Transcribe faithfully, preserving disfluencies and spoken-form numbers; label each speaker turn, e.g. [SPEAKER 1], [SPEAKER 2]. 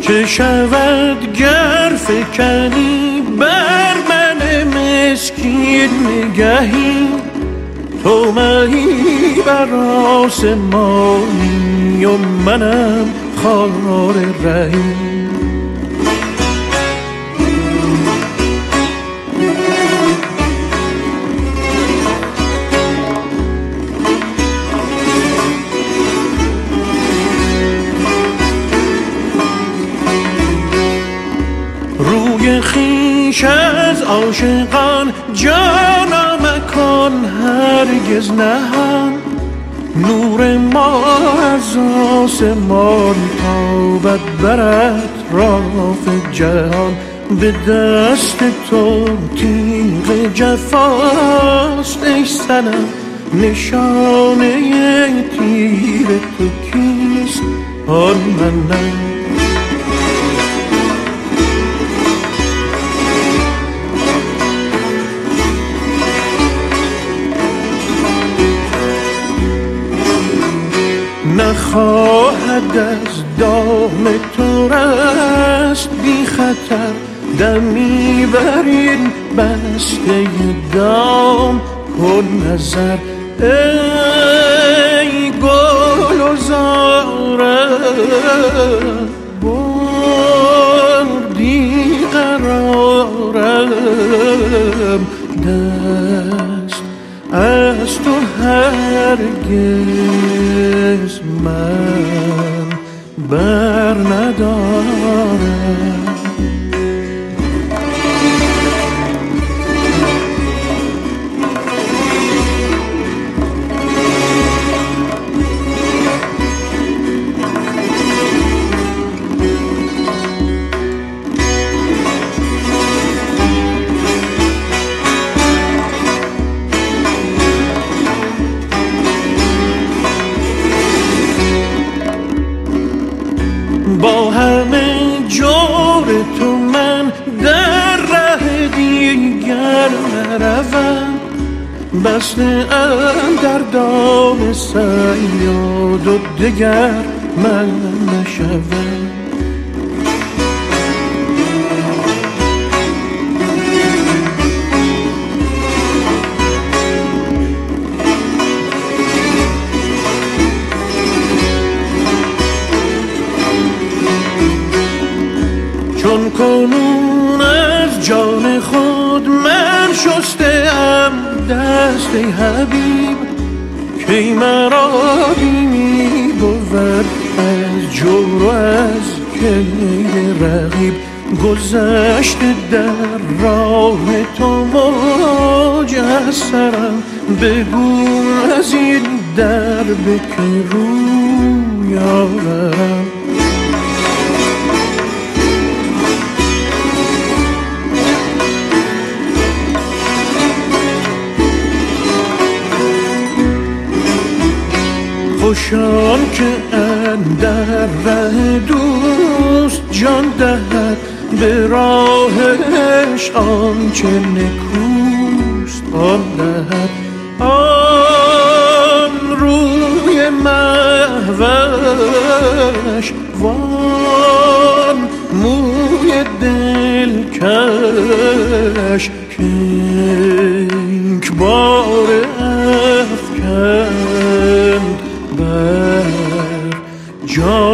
[SPEAKER 1] چه شود گر فکنی بر من مسکین نگهی، تو مهی بر آسمانی و منم خار رهی. روی خویش از عاشقان جانا مکن هرگز نهان، نور ما از آسمان تابد برد راف جهان. به دست تو تیغ جفاست ای صنم، نشانه تیر تو کیست؟ آن منم. نخواهد از دام تو رست بی خطر، دمی بر این بسته دام کن نظر. ای گل و زارم بردی قرارم، دست از تو هرگز من بر ندارم. با همه جور تو من در ره دیگر نروم، بسته ام در دام صیاد و دگر من نشوم. چون کنون از جان خود من شسته ام دست حبیب، کی مرا بیمی بود از جور و از کید رقیب. گذشته در راه تو مجسرم، بگو از این در به که روی آورم. خوشان که اندر ره دوست جان دهد، به راهش آنچه نکوست آن دهد. آن روی مهوش وان موی دلکش، که بار افکند بر جان